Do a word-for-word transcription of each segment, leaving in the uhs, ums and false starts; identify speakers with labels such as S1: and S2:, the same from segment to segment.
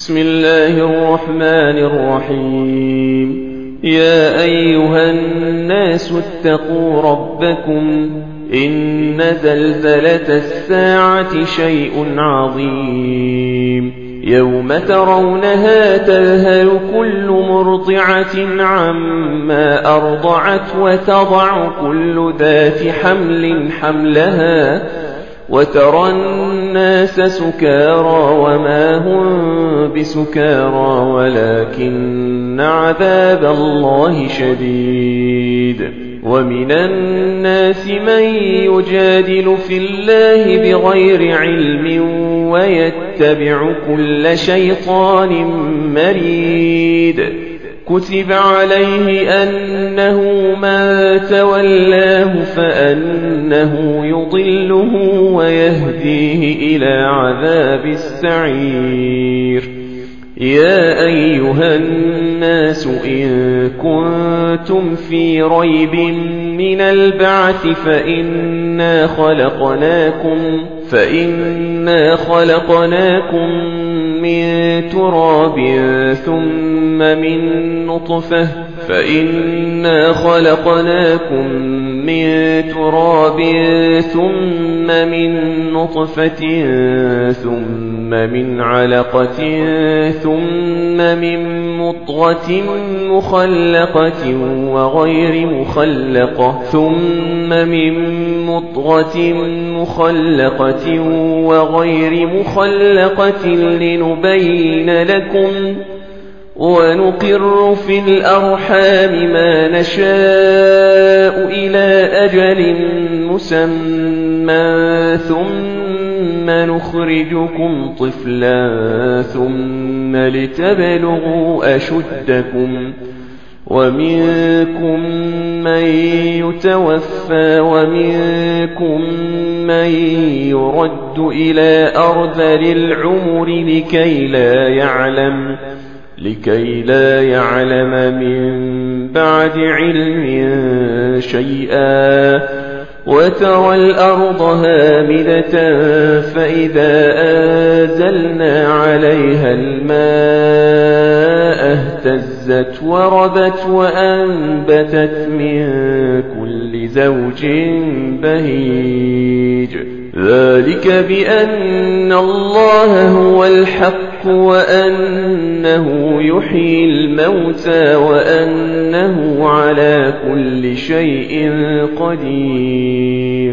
S1: بسم الله الرحمن الرحيم يا أيها الناس اتقوا ربكم إن زلزلة الساعة شيء عظيم يوم ترونها تذهل كل مرضعة عما أرضعت وتضع كل ذات حمل حملها وترى الناس سكارى وما هم بسكارى ولكن عذاب الله شديد ومن الناس من يجادل في الله بغير علم ويتبع كل شيطان مريد كتب عليه أنه من تولاه فأنه يضله ويهديه إلى عذاب السعير يا أيها الناس إن كنتم في ريب من البعث فإنا خلقناكم فإنا خلقناكم من تراب ثم من نطفة فإنا خلقناكم من تراب ثم من نطفة ثم من علقة ثم من مضغة مخلقة وغير مخلقة ثم من مضغة مخلقة وغير مخلقة لنبين لكم ونقر في الأرحام ما نشاء إلى أجل مسمى ثم نخرجكم طفلا ثم لتبلغوا أشدكم ومنكم من يتوفى ومنكم من يرد إلى أرذل العمر لكي لا يعلم لكي لا يعلم من بعد علم شيئا وترى الأرض هامدة فإذا أنزلنا عليها الماء اهتزت وربت وأنبتت من كل زوج بهيج ذلك بأن الله هو الحق وأنه يحيي الموتى وأنه على كل شيء قدير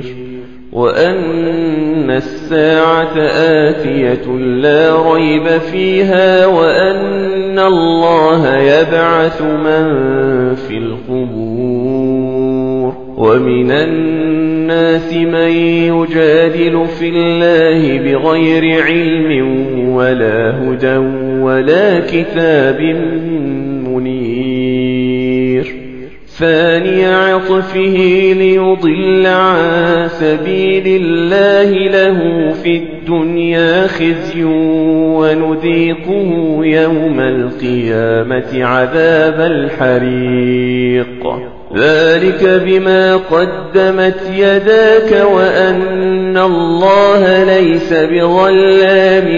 S1: وأن الساعة آتية لا ريب فيها وأن الله يبعث من في القبور ومن الناس من يجادل في الله بغير علم ولا هدى ولا كتاب منير ثاني عطفه ليضل عن سبيل الله له في الدنيا خزي ونذيقه يوم القيامة عذاب الحريق ذلك بما قدمت يداك وأن الله ليس بظلام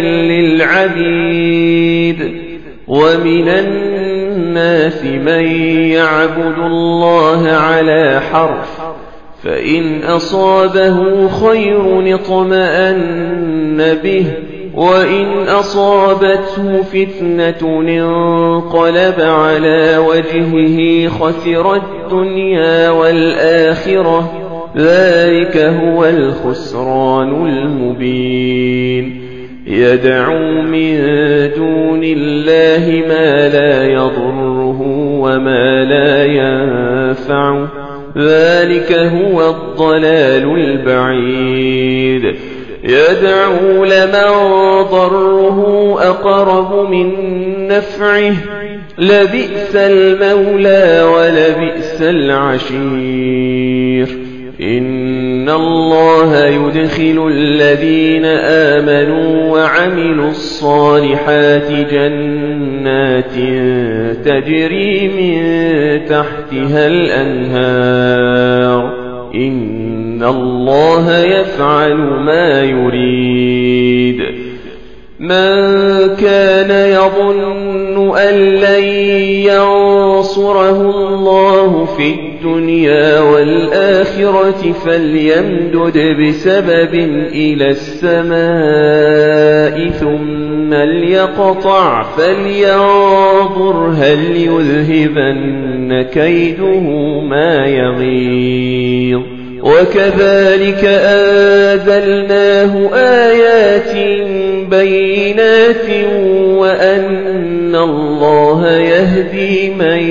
S1: للعبيد ومن الناس من يعبد الله على حرف فإن أصابه خير اطمأن به وإن أصابته فتنة انقلب على وجهه خسر الدنيا والآخرة ذلك هو الخسران المبين يدعو من دون الله ما لا يضره وما لا ينفعه ذلك هو الضلال البعيد يدعو لمن ضره أقرب من نفعه لبئس المولى ولبئس العشير إن الله يدخل الذين آمنوا وعملوا الصالحات جنات تجري من تحتها الأنهار إن الله يفعل ما يريد من كان يظن أن لن ينصره الله في الدنيا والآخرة فليمدد بسبب إلى السماء ثم ليقطع فلينظر هل يذهبن كيده ما يغيظ وكذلك أنزلناه آيات بينات وأن الله يهدي من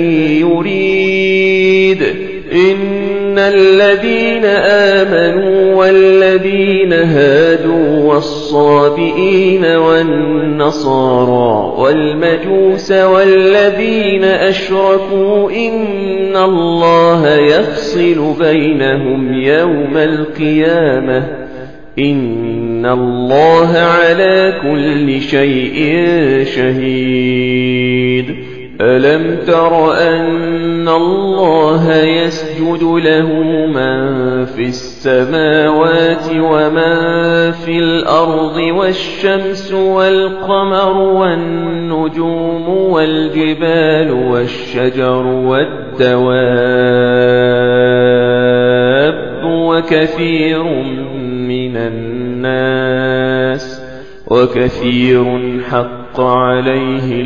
S1: يريد إن الذين آمنوا والذين هادوا والصابئين والنصارى والمجوس والذين أشركوا إن الله يفصل بينهم يوم القيامة إن الله على كل شيء شهيد ألم تر أن الله يسجد له من في السماوات ومن في الأرض والشمس والقمر والنجوم والجبال والشجر والدواب وكثير من الناس وكثير حق عليه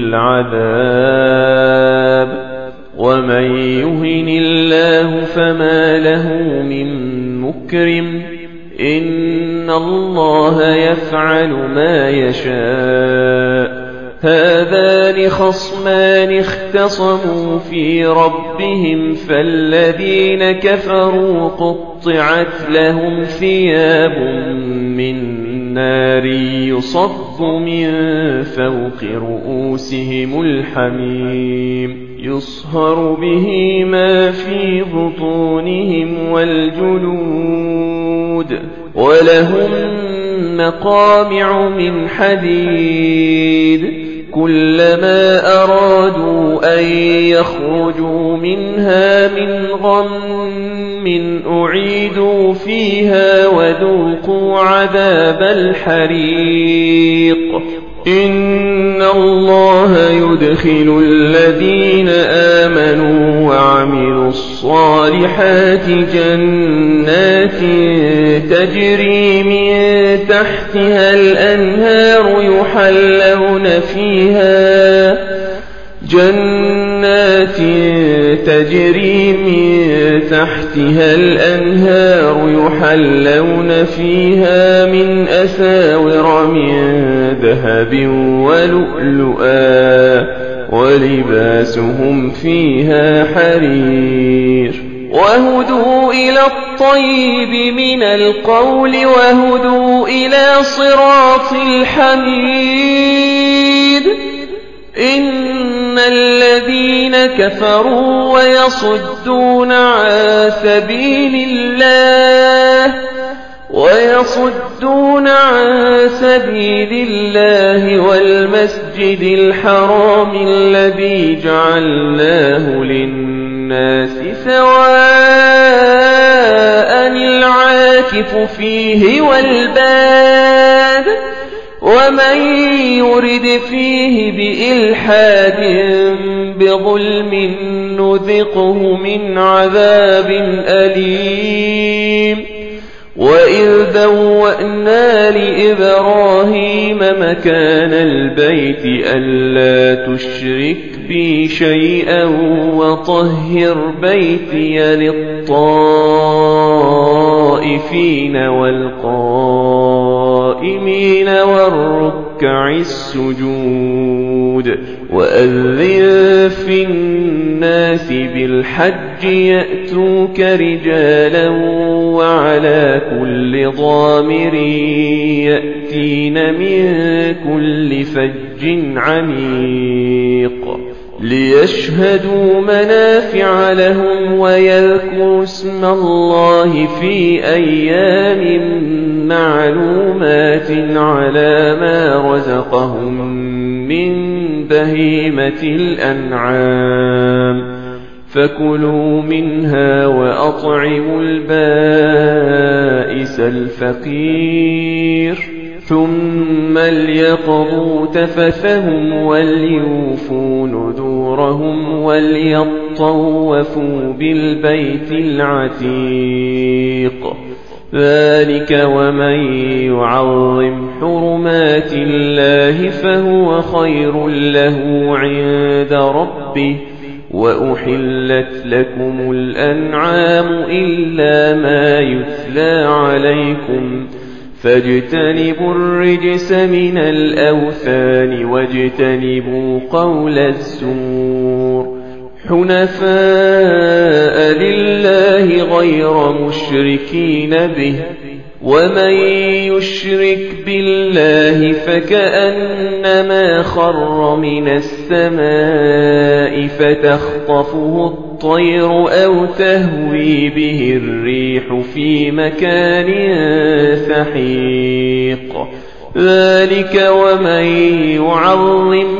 S1: العذاب ومن يهن الله فما له من مكرم إن الله يفعل ما يشاء هذان خصمان اختصموا في ربهم فالذين كفروا قطعت لهم ثياب من نار يصب من فوق رؤوسهم الحميم يصهر به ما في بطونهم والجلود ولهم مقامع من حديد كلما أرادوا أن يخرجوا منها من غم أعيدوا فيها وذوقوا عذاب الحريق إن الله يدخل الذين آمنوا وعملوا الصالحات جنات تجري من تحتها الأنهار يحلون فيها جنات تجري من تحتها الأنهار يحلون فيها من أساور من ذهب ولؤلؤا ولباسهم فيها حرير وهدوا إلى الطيب من القول وهدوا إلى صراط الحميد إن الذين كفروا ويصدون عن سبيل الله ويصدون عن سبيل الله والمسجد الحرام الذي جعلناه للناس سواء العاكف فيه والباد ومن يرد فيه بإلحاد بظلم نذقه من عذاب أليم وإذ بوأنا لإبراهيم مكان البيت ألا تشرك بي شيئا وطهر بيتي للطائفين والقائمين والركع السجود وأذن في الناس بالحج يأتوك رجالا وعلى كل ضامر يأتين من كل فج عميق ليشهدوا منافع لهم ويذكروا اسم الله في أيام معلومات على ما رزقهم من بهيمة الأنعام فكلوا منها وأطعموا البائس الفقير ثم ليقضوا تفثهم وليوفوا نذورهم وليطوفوا بالبيت العتيق. ذلك ومن يعظم حرمات الله فهو خير له عند ربه. وأحلت لكم الأنعام إلا ما يتلى عليكم فاجتنبوا الرجس من الأوثان واجتنبوا قول الزور حنفاء لله غير مشركين به. ومن يشرك بالله فكأنما خر من السماء فتخطفه الطير أو تهوي به الريح في مكان سحيق. ذلك ومن يعظم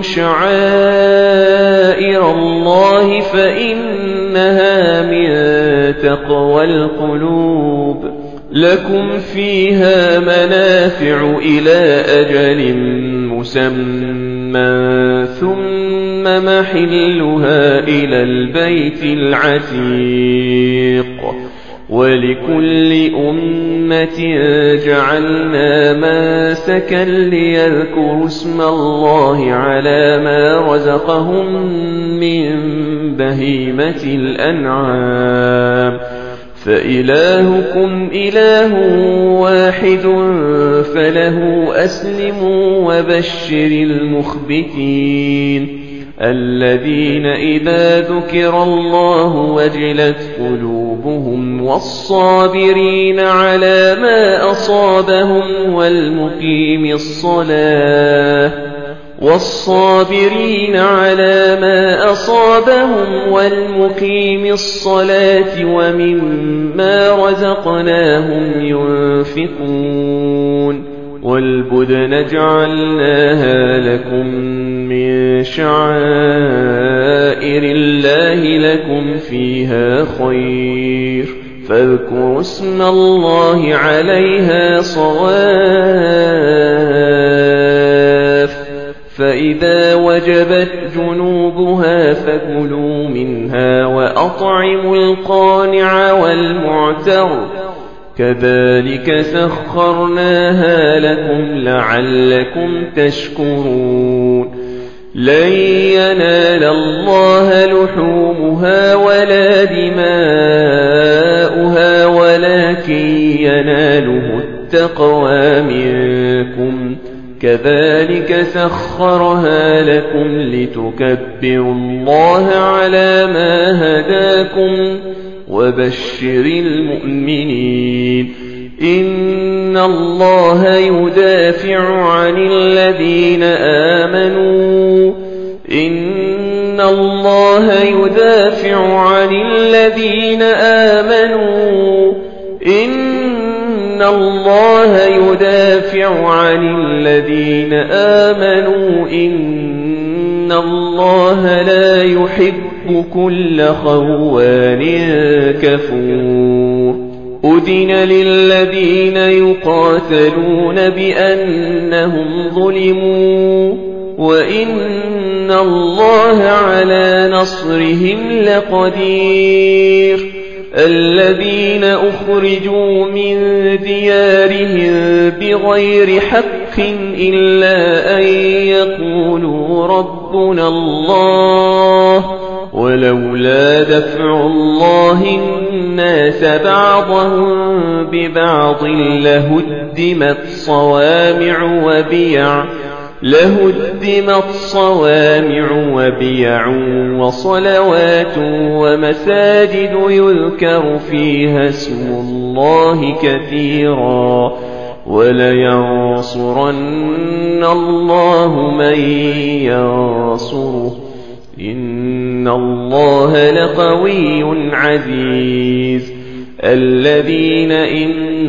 S1: شعائر الله فإنها من تقوى القلوب. لكم فيها منافع إلى أجل مسمى ثم محلها إلى البيت العتيق. ولكل أمة جعلنا منسكا ليذكروا اسم الله على ما رزقهم من بهيمة الأنعام فإلهكم إله واحد فله أسلموا وبشر المخبتين الذين إذا ذكر الله وجلت قلوبهم والصابرين على ما أصابهم والمقيم الصلاة والصابرين على ما أصابهم والمقيم الصلاة ومما رزقناهم ينفقون. والبدن جعلناها لكم من شعائر الله لكم فيها خير فاذكروا اسم الله عليها صواف. فإذا وجبت جنوبها فكلوا منها وأطعموا القانع والمعتر كذلك سخرناها لكم لعلكم تشكرون. لن ينال الله لحومها ولا دماؤها ولكن يناله التقوى منكم. كذلك سخرها لكم لتكبروا الله على ما هداكم وبشر المؤمنين. إن الله يدافع عن الذين آمنوا إن الله يدافع عن الذين آمنوا إن الله يدافع عن الذين آمنوا إن الله لا يحب كل خوان كفور. أذن للذين يقاتلون بأنهم ظلموا وإن الله على نصرهم لقدير. الذين أخرجوا من ديارهم بغير حق إلا أن يقولوا ربنا الله ولولا دفع الله الناس بعضهم ببعض لهدمت صوامع وبيع لهدمت صوامع وبيع وصلوات ومساجد يذكر فيها اسم الله كثيرا ولينصرن الله من ينصره إن الله لقوي عزيز. الذين إن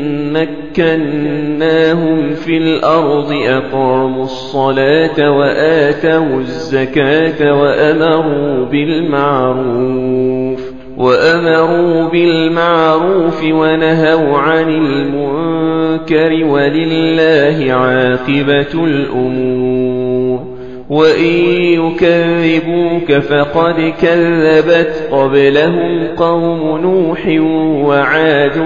S1: مكناهم في الأرض أقاموا الصلاة وآتوا الزكاة وأمروا بالمعروف وأمروا بالمعروف ونهوا عن المنكر ولله عاقبة الأمور وإن يكذبوك فقد كذبت قبلهم قوم نوح وعاد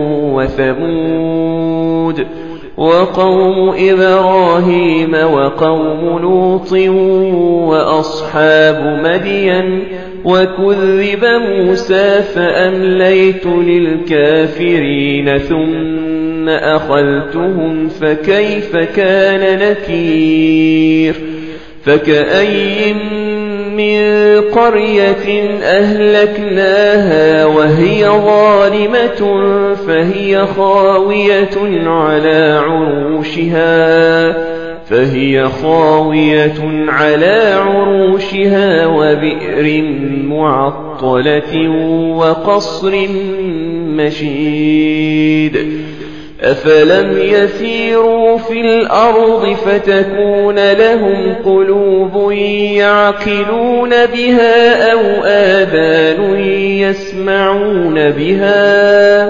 S1: وثمود وقوم إبراهيم وقوم لوط وأصحاب مدين وكذب موسى فأمليت للكافرين ثم أخذتهم فكيف كان نكير فكأي من قرية أهلكناها وهي ظالمة فهي خاوية على عروشها فهي خاوية على عروشها وبئر معطلة وقصر مشيد أفلم يسيروا في الأرض فتكون لهم قلوب يعقلون بها أو آذان يسمعون بها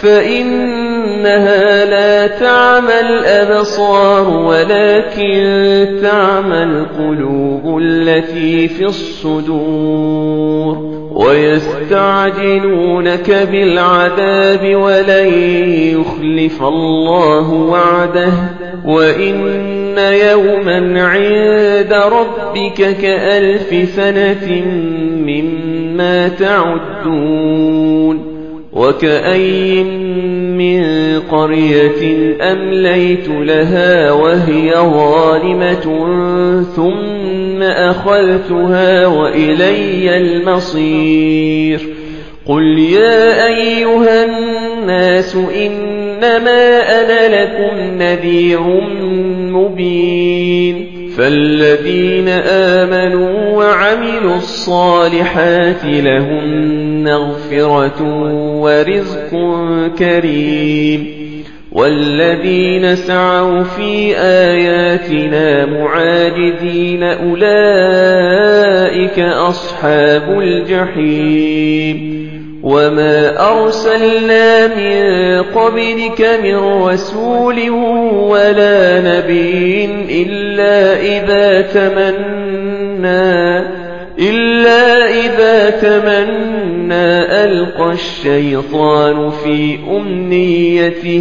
S1: فإنها لا تعمى الأبصار ولكن تعمى القلوب التي في الصدور ويستعجلونك بالعذاب ولن يخلف الله وعده وإن يوما عند ربك كألف سنة مما تعدون وكأي من قرية أمليت لها وهي ظالمة ثم أخذتها وإلي المصير قل يا أيها الناس إنما أنا لكم نذير مبين فالذين آمنوا وعملوا الصالحات لهم مغفرة ورزق كريم والذين سعوا في آياتنا معاجزين أولئك أصحاب الجحيم وما أرسلنا من قبلك من رسول ولا نبي إلا إذا تمنى إلا إذا تمنى ألقى الشيطان في أمنيته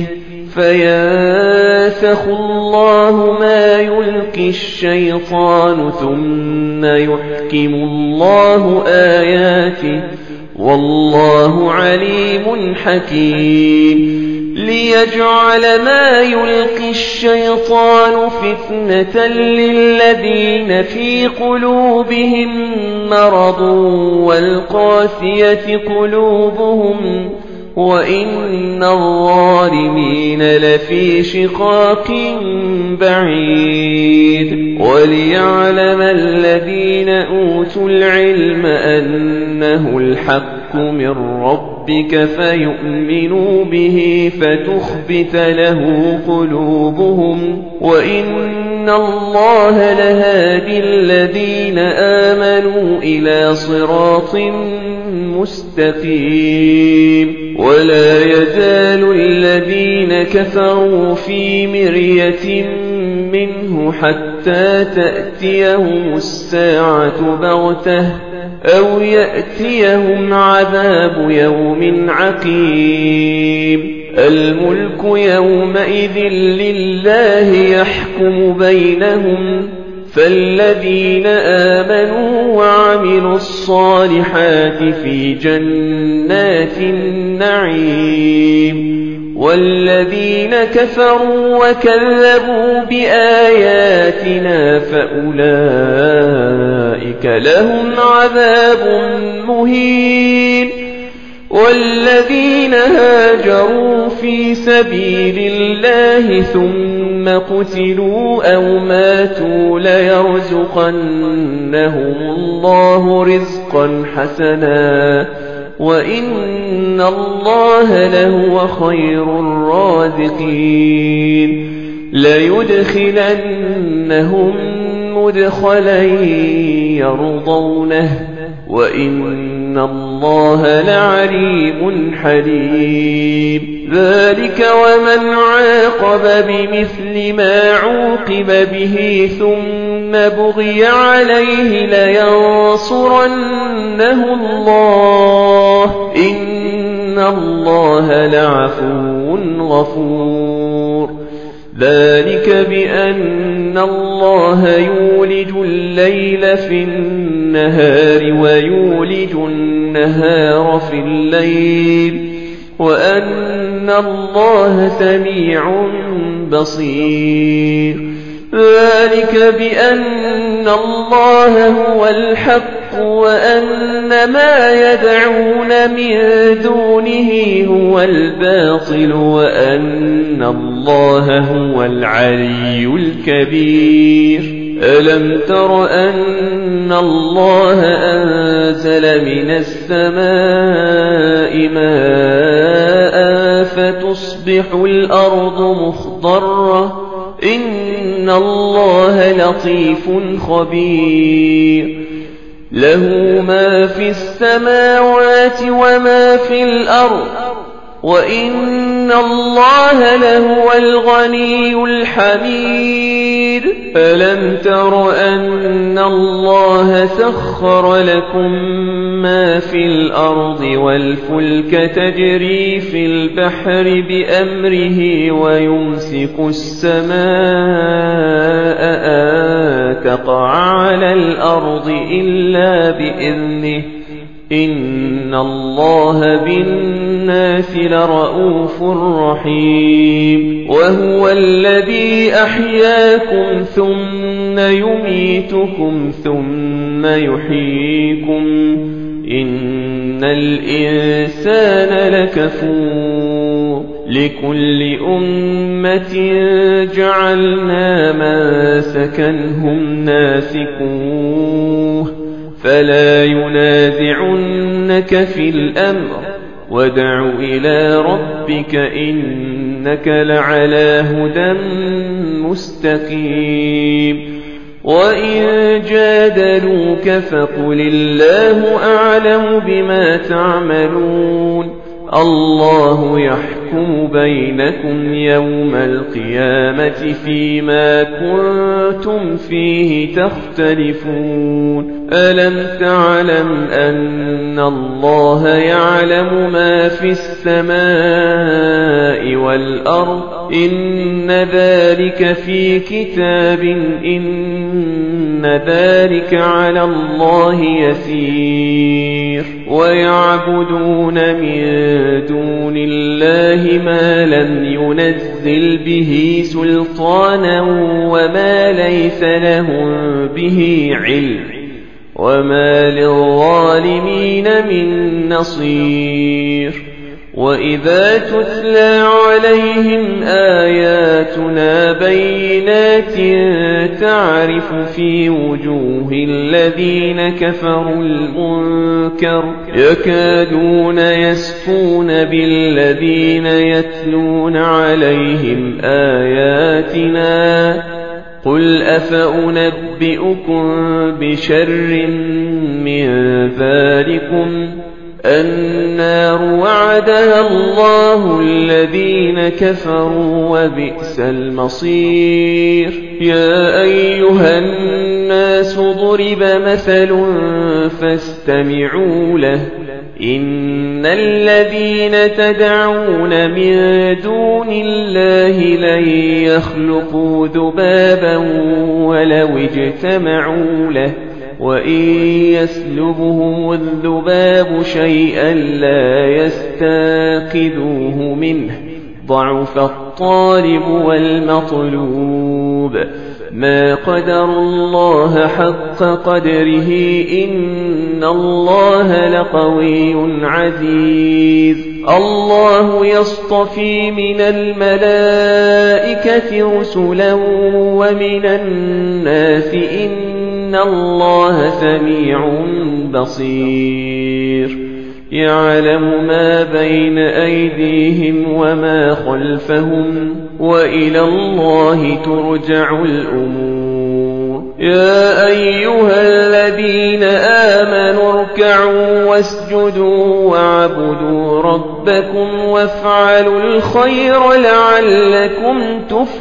S1: فينسخ الله ما يلقي الشيطان ثم يحكم الله آياته والله عليم حكيم ليجعل ما يلقي الشيطان فتنة للذين في قلوبهم مرض والقاسية قلوبهم وإن الظالمين لفي شقاق بعيد وليعلم الذين أوتوا العلم أنه الحق من ربك فيؤمنوا به فتخبت له قلوبهم وإن الله لهادي الذين آمنوا إلى صراط مستقيم ولا يزال الذين كفروا في مرية منه حتى تأتيهم الساعة بغتة أو يأتيهم عذاب يوم عقيم الملك يومئذ لله يحكم بينهم فالذين آمنوا وعملوا الصالحات في جنات النعيم والذين كفروا وكذبوا بآياتنا فأولئك لهم عذاب مهين والذين هاجروا في سبيل الله ثم قتلوا أو ماتوا ليرزقنهم الله رزقا حسنا وإن الله لهو خير الرازقين ليدخلنهم مدخلا يرضونه وإن الله الله لعليم حليم ذلك ومن عاقب بمثل ما عوقب به ثم بغي عليه لينصرنه الله إن الله لعفو غفور ذلك بأن الله يولج الليل في النهار ويولج النهار في الليل وأن الله سميع بصير ذلك بأن الله هو الحق وأن ما يدعون من دونه هو الباطل وأن الله هو العلي الكبير ألم تر أن الله أنزل من السماء ماء فتصبح الأرض مخضرة إن الله لطيف خبير له ما في السماوات وما في الأرض وإن الله لهو الغني الحميد ألم تر أن الله سخر لكم ما في الأرض والفلك تجري في البحر بأمره ويمسك السماء أن تقع على الأرض إلا بإذنه إن الله بالناس لرؤوف رحيم وهو الذي أحياكم ثم يميتكم ثم يحييكم إن الإنسان لكفور لكل أمة جعلنا منسكا هم ناسكوه فلا ينازعنك في الأمر وادع إلى ربك إنك لعلى هدى مستقيم وإن جادلوك فقل الله أعلم بما تعملون الله يحكم بينكم يوم القيامة فيما كنتم فيه تختلفون ألم تعلم أن الله يعلم ما في السماء والأرض إن ذلك في كتاب إن ذلك على الله يسير ويعبدون من دون الله ما لم ينزل به سلطانا وما ليس لهم به علم وما للظالمين من نصير وإذا تتلى عليهم آياتنا بينات تعرف في وجوه الذين كفروا المنكر يكادون يسقون بالذين يتلون عليهم آياتنا قل أفأنبئكم بشر من ذلكم النار وعدها الله الذين كفروا وبئس المصير يا أيها الناس ضرب مثل فاستمعوا له إن الذين تدعون من دون الله لن يخلقوا ذبابا ولو اجتمعوا له وإن يسلبهم الذباب شيئا لا يستنقذوه منه ضعف الطالب والمطلوب ما قدر الله حق قدره إن الله لقوي عزيز الله يصطفي من الملائكة رسلا ومن الناس إن الله سميع بصير يعلم ما بين أيديهم وما خلفهم وإلى الله ترجع الأمور يا أيها الذين آمنوا اركعوا واسجدوا واعبدوا ربكم وافعلوا الخير لعلكم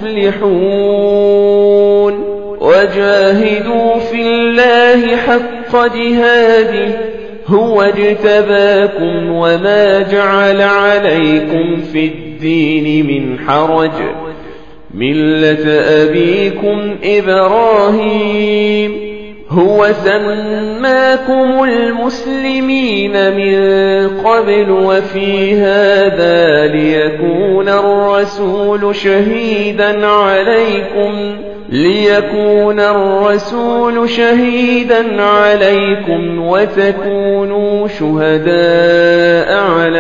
S1: تفلحون وجاهدوا في الله حق جهاده هو اجتباكم وما جعل عليكم في الدين من حرج ملة أبيكم إبراهيم هو سماكم المسلمين من قبل وفي هذا ليكون الرسول شهيدا عليكم ليكون الرسول شهيدا عليكم وتكونوا شهداء على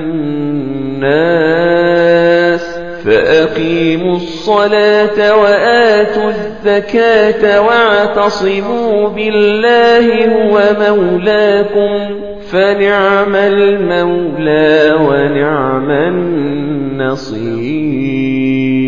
S1: الناس فأقيموا الصلاة وآتوا الزكاة واعتصموا بالله هو مولاكم فنعم المولى ونعم النصير